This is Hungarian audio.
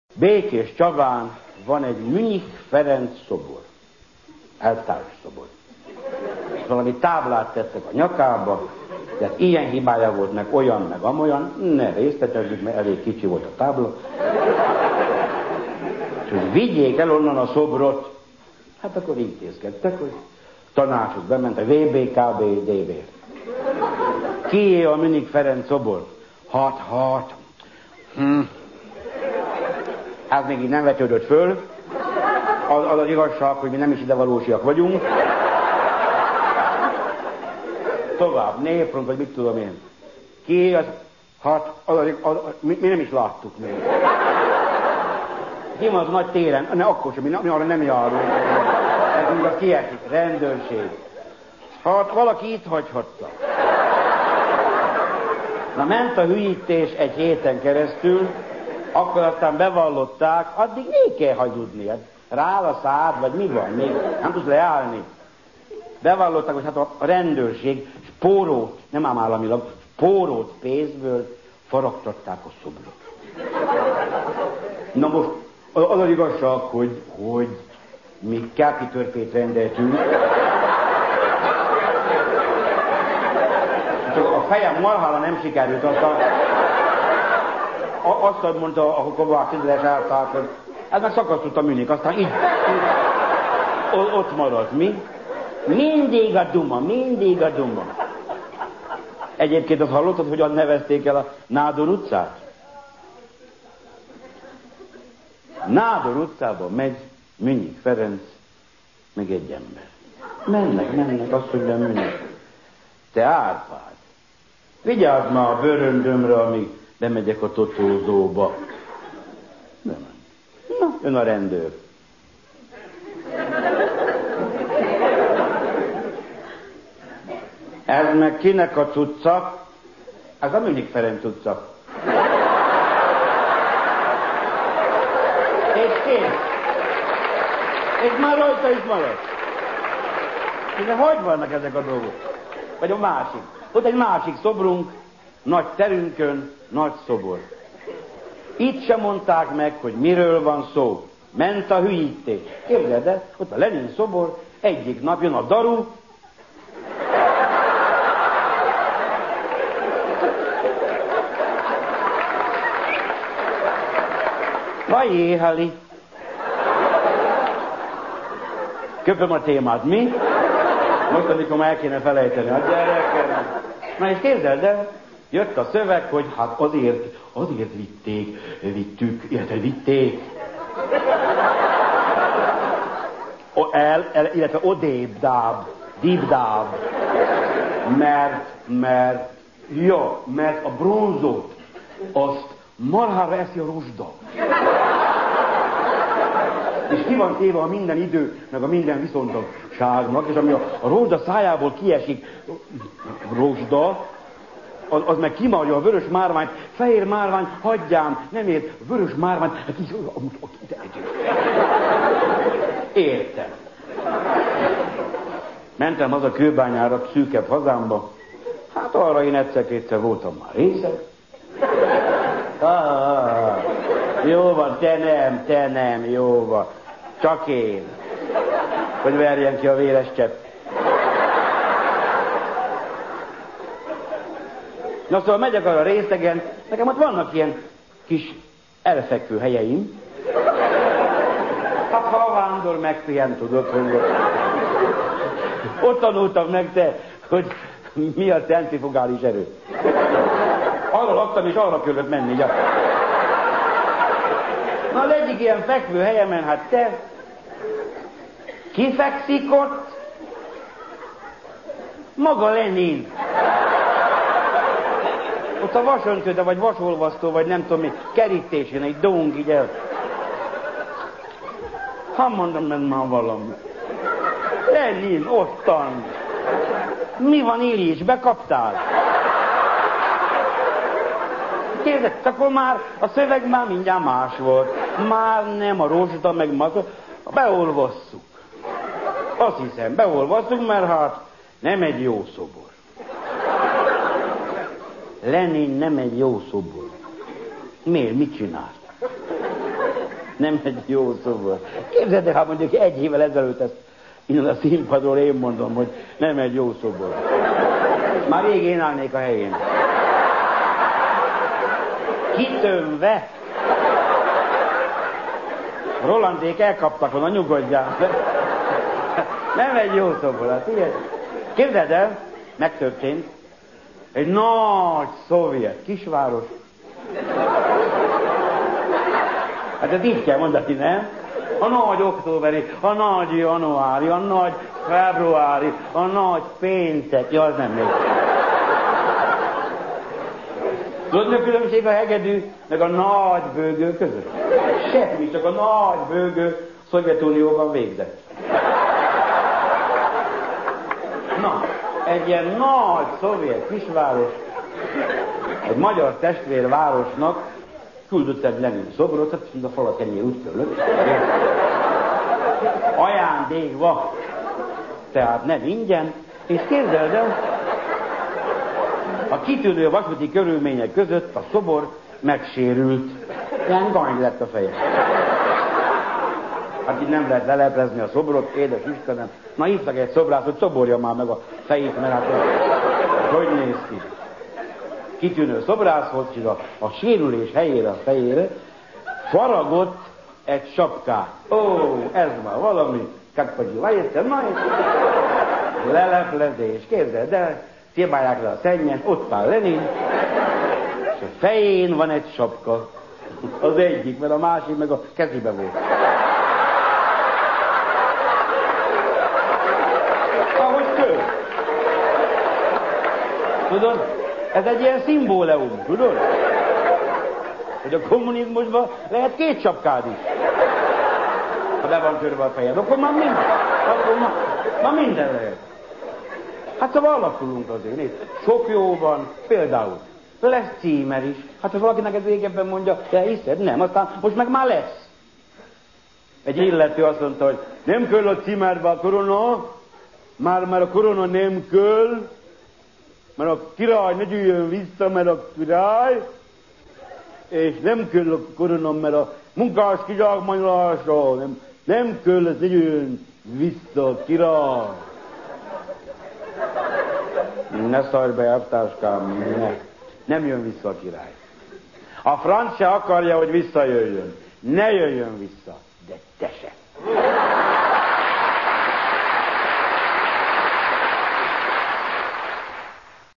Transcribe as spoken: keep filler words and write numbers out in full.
Békés Csabán van egy Münich Ferenc szobor. Eltárs szobor. Valami táblát tettek a nyakába, de ilyen hibája volt, meg olyan, meg amolyan, ne részletezzük, mert elég kicsi volt a tábla. És hogy vigyék el onnan a szobrot, hát akkor intézkedtek, hogy tanácsot bement a vé bé ká bé dé bé. Kié a Münich Ferenc szobor? Hat, hat. Hm. Hát még így nem vetődött föl. Az, az az igazság, hogy mi nem is idevalósiak vagyunk. Tovább, népront, vagy mit tudom én. Ki az, hát, az, az, az, mi, mi nem is láttuk még. Ki van az nagy téren? Ne, akkor sem, mi, mi arra nem járunk. Nekünk az kiesik, rendőrség. Hát valaki itt hagyhatta. Na ment a hülyítés egy héten keresztül, akkor aztán bevallották, addig még kell hagyudni. Rááll a szád, vagy mi van? Még nem tudsz leállni. Bevallották, hogy hát a rendőrség spórót, nem ám államilag, spórót pénzből faragtatták a szobrot. Na most az az igazság, hogy, hogy mi kápitörpét rendeltünk. Csak a fejem marhára nem sikerült, aztán azt mondta, ahol Kovács Indrás elszállt, hogy ez meg szakasztott a Münich, aztán így, így ott maradt, mi? Mindig a duma, mindig a duma. Egyébként azt hallottad, hogyan nevezték el a Nádor utcát? Nádor utcában megy Münich Ferenc, meg egy ember. Mennek, mennek, azt mondja Münich. Te Árpád, vigyázz már a bőröndömre, amíg bemegyek a totózóba. Nem. Na, jön a rendőr. Ez meg kinek a cucca? Ez a Münich Ferenc utca. És kész. És már rajta is maradt. De hogy vannak ezek a dolgok? Vagy a másik. Ott egy másik szobrunk, nagy terünkön, nagy szobor. Itt sem mondták meg, hogy miről van szó. Ment a hülyítés. Képzeld el, ott a Lenin szobor, egyik nap jön a daru, Vajéhali. Köpöm a témát, mi? Most, amikor már el kéne felejteni a gyerekek. Na és képzeld el, jött a szöveg, hogy hát azért, azért vitték, vittük, illetve vitték. O, el, el, illetve odébb dáb, dibdáb. Mert, mert, ja, mert a bronzot, azt marhára eszi a rozsda. És ki van téve a minden idő, meg a minden viszontagságnak, és ami a, a rozsda szájából kiesik, rozsda, az, az meg kimarja a vörös márványt, fehér márvány, hagyjám, nem ért, vörös márvány, hát így, értem. Mentem haza Kőbányára, szűkebb hazámba, hát arra én egyszer-kétszer voltam már részeg. Ah, jó van, te nem, te nem, jó van. Csak én. Hogy verjen ki a véres csepp. Na szóval megyek arra részegen, nekem ott vannak ilyen kis elfekvő helyeim. Hát ha a vándor megpihen, tudod, hogy ott tanultam meg te, hogy mi a centrifugális erő. Arra laktam, és arra kellett menni. Ja. Na, az egyik ilyen fekvő helyemen, hát te, kifekszik ott? Maga Lenin. Ott a vasöntöde, vagy vasolvasztó, vagy nem tudom mi, kerítésén, egy dong így el. Ha mondom, meg már valami. Lenin, ottan. Mi van, Ilyics, bekaptál? Kérdez, akkor már a szöveg már mindjárt más volt. Már nem a rozsda, meg maga. Beolvasszuk. Azt hiszem, beolvasszuk, mert hát nem egy jó szobor. Lenin nem egy jó szobor. Miért? Mit csinált? Nem egy jó szobor. Képzeld el, ha mondjuk egy évvel ezelőtt ezt innen a színpadról én mondom, hogy nem egy jó szobor. Már rég én állnék a helyén. Kitömve. Rolandék elkaptak volna, nyugodjál. Nem egy jó szobor, hát ilyen. Képzeld el, megtörtént, egy nagy szovjet kisváros. Hát ez így kell mondani, nem? A nagy októberi, a nagy januári, a nagy februári, a nagy péntek, ja, az nem még. Tudod, mi a különbség a hegedű meg a nagy bőgő között? Semmi, csak a nagy bőgő Szovjetunióban végzett. Na, egy ilyen nagy szovjet kisváros, egy magyar testvérvárosnak küldött egy Lenin szobrot, hát a falat ennyi úgy fölött. Ajándékba. Tehát nem ingyen. És képzeld el, a kitűnő vasúti körülmények között a szobor megsérült. Ilyen gany lett a feje. Hát így nem lehet leleplezni a szobrot, édes Istenem. Na hívtak egy szobrász, hogy szoborja már meg a fejét, mert hát hogy néz ki. Kitűnő szobrász volt, és a, a sérülés helyére, a fejére faragott egy sapkát. Ó, ez már valami, kakpagyi vajettem, na és leleplezés. Képzeld el, szébálják le a szennyet, ott áll Lenin, és a fején van egy sapka. Az egyik, mert a másik meg a kezébe volt. Ahogy kő. Tudod? Ez egy ilyen szimbóleum, tudod? Hogy a kommunizmusban lehet két sapkád is. Ha be van törve a fejed, akkor már minden. Akkor már, már minden lehet. Hát szóval alakulunk azért, nézd. Sok jó van, például. Lesz címer is. Hát ha valakinek ez régebben mondja, te hiszed? Nem, aztán most meg már lesz. Egy illető azt mondta, hogy nem kell a címerbe a korona, már, már a korona nem kell, mert a király ne gyűjjön vissza, mert a király, és nem kell a korona, mert a munkás kizsákmányolása, nem, nem kell, ez ne gyűjjön vissza a király. Ne szarj be, elvtárskám, ne. Nem jön vissza a király. A franc se akarja, hogy visszajöjjön. Ne jöjjön vissza, de te se.